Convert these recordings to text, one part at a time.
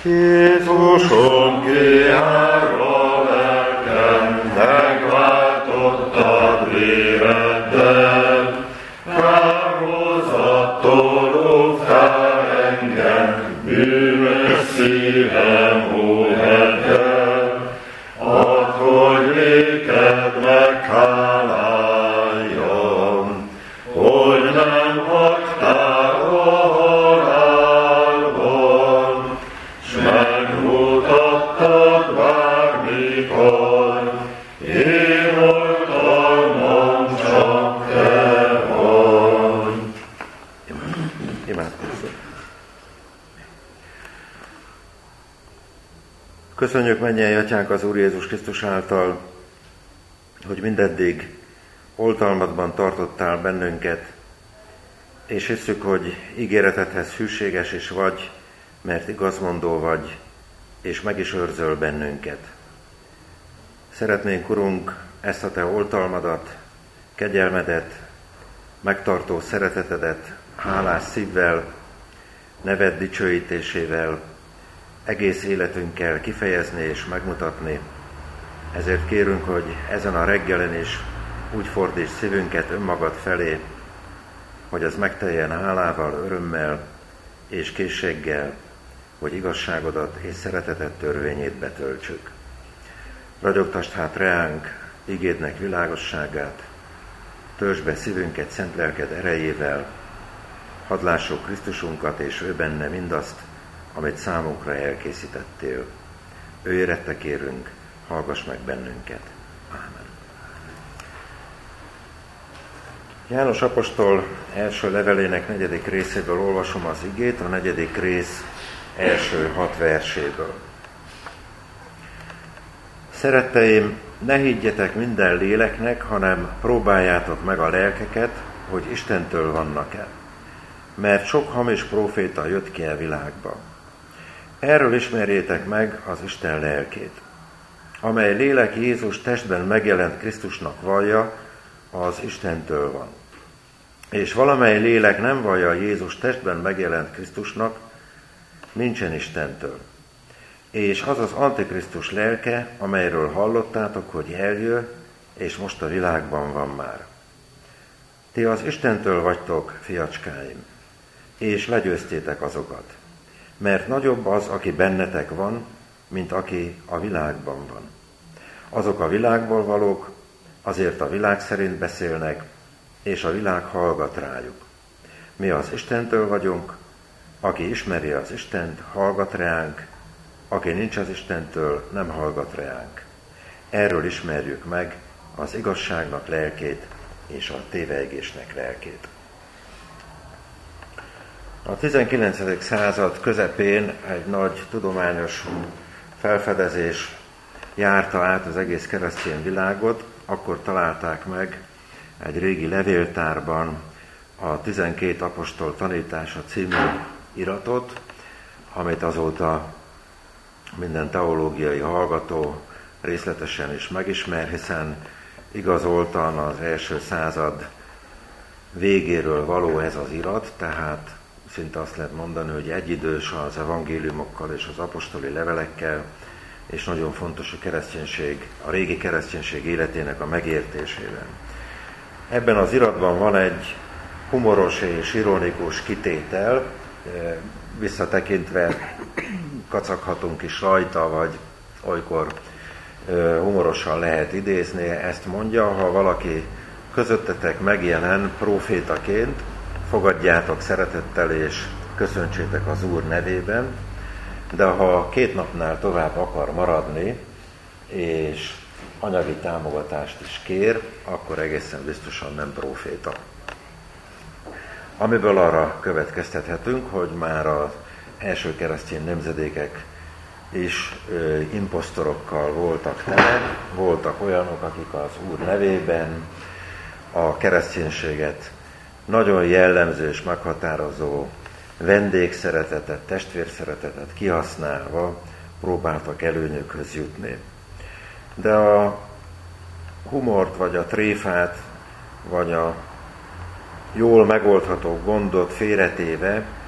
Jézusom, kiárva lelkem, megváltottad véreddel, kárhozattól óvtál engem, bűnös szívem óhedd, add, hogy néked megháláljon, hogy nem hagytál a halálban, s megmutattad bármikor, én oltalmam csak te vagy. Imádkozzunk. Köszönjük, mennyei Atyánk, az Úr Jézus Krisztus által, hogy mindeddig oltalmadban tartottál bennünket, és hisszük, hogy ígéretedhez hűséges is vagy, mert igazmondó vagy, és meg is őrzöl bennünket. Szeretnénk, Urunk, ezt a Te oltalmadat, kegyelmedet, megtartó szeretetedet hálás szívvel, neved dicsőítésével, egész életünkkel kifejezni és megmutatni. Ezért kérünk, hogy ezen a reggelen is úgy fordíts szívünket önmagad felé, hogy ez megteljen hálával, örömmel és készséggel, hogy igazságodat és szereteted törvényét betöltsük. Ragyogtasd hát reánk igédnek világosságát, töltsd be szívünket szent lelked erejével, hadd lássuk Krisztusunkat és ő benne mindazt, amit számunkra elkészítettél. Ő érette kérünk, hallgass meg bennünket. Ámen. János apostol első levelének 4. részéből olvasom az igét, a 4. rész első 6 verséből. Szeretteim, ne higgyetek minden léleknek, hanem próbáljátok meg a lelkeket, hogy Istentől vannak-e. Mert sok hamis próféta jött ki a világba. Erről ismerjétek meg az Isten lelkét. Amely lélek Jézus testben megjelent Krisztusnak vallja, az Istentől van. És valamely lélek nem vallja Jézus testben megjelent Krisztusnak, nincsen Istentől. És az az Antikrisztus lelke, amelyről hallottátok, hogy eljön, és most a világban van már. Ti az Istentől vagytok, fiacskáim, és legyőztétek azokat. Mert nagyobb az, aki bennetek van, mint aki a világban van. Azok a világból valók, azért a világ szerint beszélnek, és a világ hallgat rájuk. Mi az Istentől vagyunk, aki ismeri az Istent, hallgat ránk, aki nincs az Istentől, nem hallgat ránk. Erről ismerjük meg az igazságnak lelkét és a tévejgésnek lelkét. A 19. század közepén egy nagy tudományos felfedezés járta át az egész keresztény világot. Akkor találták meg egy régi levéltárban a 12 apostol tanítása című iratot, amit azóta minden teológiai hallgató részletesen is megismer, hiszen igazoltan az első század végéről való ez az irat, tehát szinte azt lehet mondani, hogy egyidős az evangéliumokkal és az apostoli levelekkel, és nagyon fontos a régi kereszténység életének a megértésében. Ebben az iratban van egy humoros és ironikus kitétel, visszatekintve kacaghatunk is rajta, vagy olykor humorosan lehet idézni. Ezt mondja: ha valaki közöttetek megjelen prófétaként, fogadjátok szeretettel és köszöntsétek az Úr nevében, de ha 2 napnál tovább akar maradni, és anyagi támogatást is kér, akkor egészen biztosan nem próféta. Amiből arra következtethetünk, hogy már az első keresztény nemzedékek is imposztorokkal voltak tele, voltak olyanok, akik az Úr nevében a kereszténységet nagyon jellemző és meghatározó vendégszeretetet, testvérszeretetet kihasználva próbáltak előnyökhöz jutni. De a humort, vagy a tréfát, vagy a jól megoldható gondot félretéve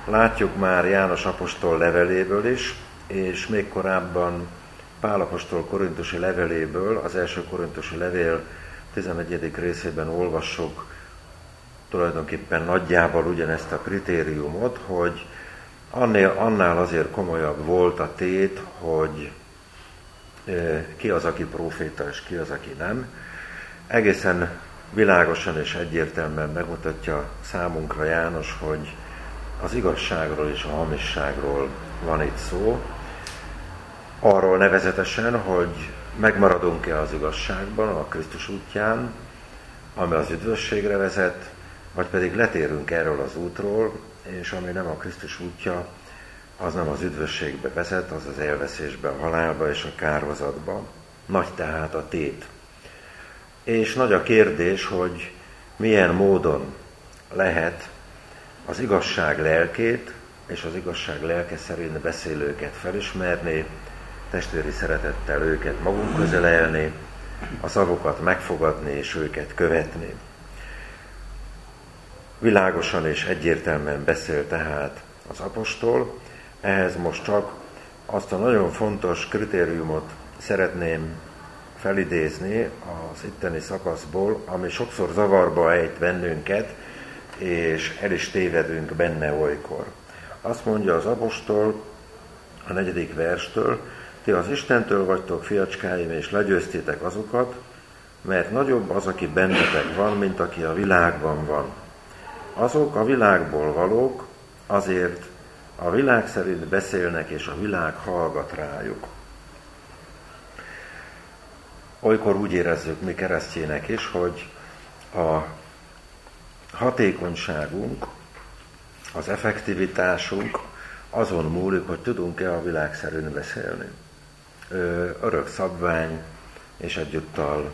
látjuk már János apostol leveléből is, és még korábban Pál apostol korintusi leveléből, az első korintusi levél 11. részében olvassuk tulajdonképpen nagyjából ugyanezt a kritériumot, hogy annál azért komolyabb volt a tét, hogy ki az, aki próféta, és ki az, aki nem. Egészen világosan és egyértelműen megmutatja számunkra János, hogy az igazságról és a hamisságról van itt szó. Arról nevezetesen, hogy megmaradunk-e az igazságban, a Krisztus útján, ami az üdvösségre vezet, vagy pedig letérünk erről az útról, és ami nem a Krisztus útja, az nem az üdvösségbe vezet, az az elveszésbe, a halálba és a kárhozatba. Nagy tehát a tét. És nagy a kérdés, hogy milyen módon lehet az igazság lelkét és az igazság lelke szerint beszélőket felismerni, testvéri szeretettel őket magunk közelelni, a szavokat megfogadni és őket követni. Világosan és egyértelműen beszél tehát az apostol, ehhez most csak azt a nagyon fontos kritériumot szeretném felidézni az itteni szakaszból, ami sokszor zavarba ejt bennünket, és el is tévedünk benne olykor. Azt mondja az apostol a 4. verstől, ti az Istentől vagytok, fiacskáim, és legyőztétek azokat, mert nagyobb az, aki bennetek van, mint aki a világban van. Azok a világból valók, azért a világ szerint beszélnek, és a világ hallgat rájuk. Olykor úgy érezzük mi keresztjének is, hogy a hatékonyságunk, az effektivitásunk azon múlik, hogy tudunk-e a világ szerint beszélni. Örök szabvány, és egyúttal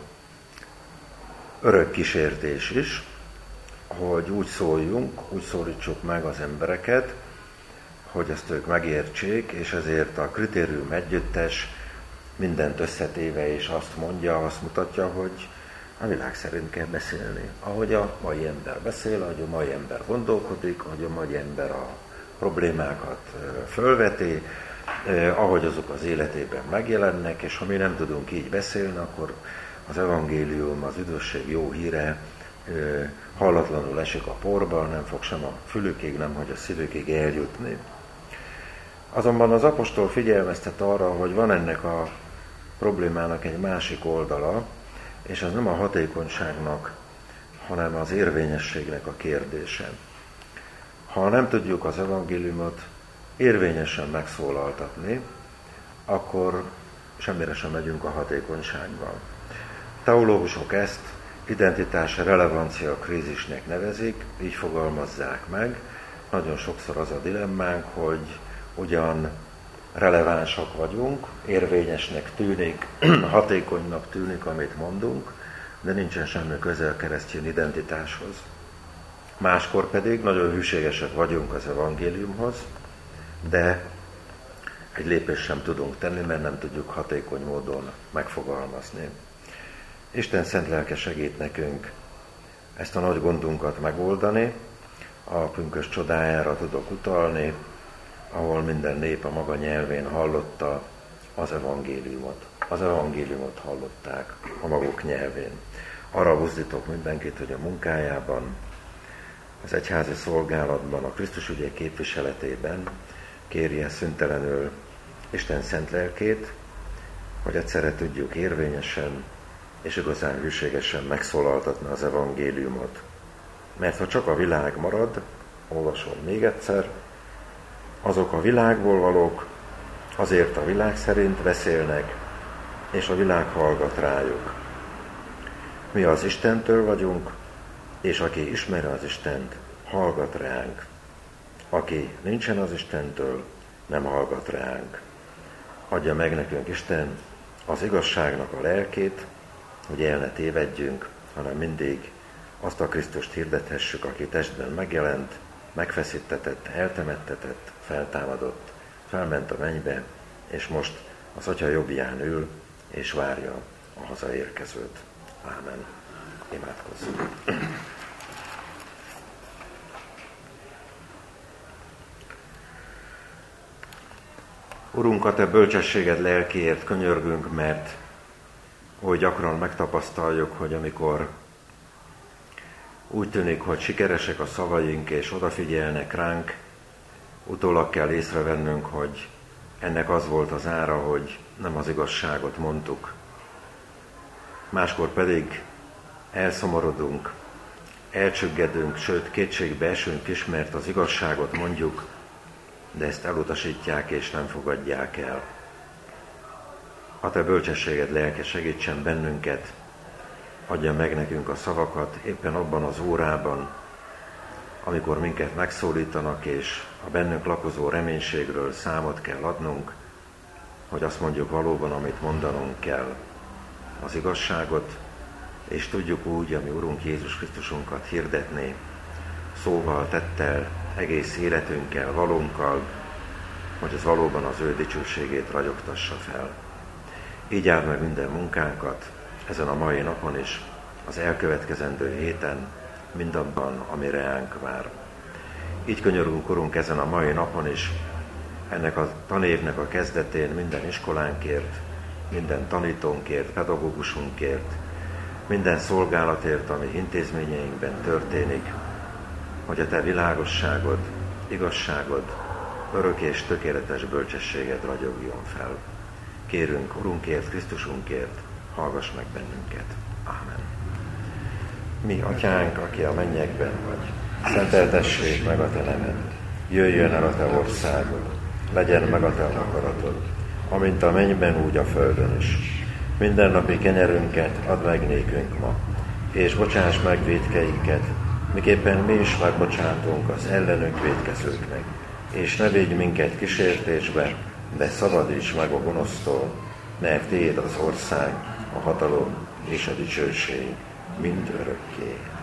örök kísértés is, hogy úgy szóljunk, úgy szólítsuk meg az embereket, hogy ezt ők megértsék, és ezért a kritérium együttes mindent összetéve és azt mondja, azt mutatja, hogy a világ szerint kell beszélni. Ahogy a mai ember beszél, ahogy a mai ember gondolkodik, ahogy a mai ember a problémákat fölveti, ahogy azok az életében megjelennek, és ha mi nem tudunk így beszélni, akkor az evangélium, az üdvösség jó híre hallatlanul esik a porba, nem fog sem a fülükig, nem hogy a szívükig eljutni. Azonban az apostol figyelmeztet arra, hogy van ennek a problémának egy másik oldala, és ez nem a hatékonyságnak, hanem az érvényességnek a kérdése. Ha nem tudjuk az evangéliumot érvényesen megszólaltatni, akkor semmire sem megyünk a hatékonyságban. Teológusok ezt identitás relevancia krízisnek nevezik, így fogalmazzák meg. Nagyon sokszor az a dilemmánk, hogy ugyan relevánsak vagyunk, érvényesnek tűnik, hatékonynak tűnik, amit mondunk, de nincsen semmi köze a keresztény identitáshoz. Máskor pedig nagyon hűségesek vagyunk az evangéliumhoz, de egy lépést sem tudunk tenni, mert nem tudjuk hatékony módon megfogalmazni. Isten szent lelke segít nekünk ezt a nagy gondunkat megoldani, a pünkösd csodájára tudok utalni, ahol minden nép a maga nyelvén hallotta az evangéliumot. Az evangéliumot hallották a maguk nyelvén. Arra buzdítok mindenkit, hogy a munkájában, az egyházi szolgálatban, a Krisztus ügyek képviseletében kérje szüntelenül Isten szent lelkét, hogy egyszerre tudjuk érvényesen és igazán hűségesen megszólaltatni az evangéliumot. Mert ha csak a világ marad, olvasom még egyszer, azok a világból valók, azért a világ szerint beszélnek, és a világ hallgat rájuk. Mi az Istentől vagyunk, és aki ismeri az Istent, hallgat ránk. Aki nincsen az Istentől, nem hallgat ránk. Adja meg nekünk Isten az igazságnak a lelkét, hogy el ne tévedjünk, hanem mindig azt a Krisztust hirdethessük, aki testben megjelent, megfeszítetett, eltemettetett, feltámadott, felment a mennybe, és most az Atya jobbján ül, és várja a hazaérkezőt. Ámen. Imádkozzunk. Urunk, a Te bölcsességed lelkéért könyörgünk, mert oly gyakran megtapasztaljuk, hogy amikor úgy tűnik, hogy sikeresek a szavaink és odafigyelnek ránk, utólag kell észrevennünk, hogy ennek az volt az ára, hogy nem az igazságot mondtuk. Máskor pedig elszomorodunk, elcsüggedünk, sőt kétségbe esünk is, mert az igazságot mondjuk, de ezt elutasítják és nem fogadják el. A Te bölcsességed lelke segítsen bennünket, adja meg nekünk a szavakat éppen abban az órában, amikor minket megszólítanak, és a bennünk lakozó reménységről számot kell adnunk, hogy azt mondjuk valóban, amit mondanunk kell, az igazságot, és tudjuk úgy, ami Urunk Jézus Krisztusunkat hirdetni, szóval, tettel, egész életünkkel, valónkkal, hogy ez valóban az ő dicsőségét ragyogtassa fel. Így áld meg minden munkánkat, ezen a mai napon is, az elkövetkezendő héten, mindabban, ami reánk vár. Így könyörgünk, Urunk, ezen a mai napon is, ennek a tanévnek a kezdetén minden iskolánkért, minden tanítónkért, pedagógusunkért, minden szolgálatért, ami intézményeinkben történik, hogy a Te világosságod, igazságod, örök és tökéletes bölcsességed ragyogjon fel. Kérünk, Urunkért, Krisztusunkért, hallgass meg bennünket. Ámen. Mi, Atyánk, aki a mennyekben vagy, szenteltessék meg a Te neved, jöjjön el a Te országod, legyen meg a Te akaratod, amint a mennyben, úgy a földön is. Mindennapi kenyerünket add meg nékünk ma, és bocsáss meg vétkeinket, miképpen mi is megbocsátunk az ellenünk vétkezőknek, és ne védj minket kísértésbe, de szabadíts meg a gonosztól, mert Tiéd az ország, a hatalom és a dicsőség mind örökké.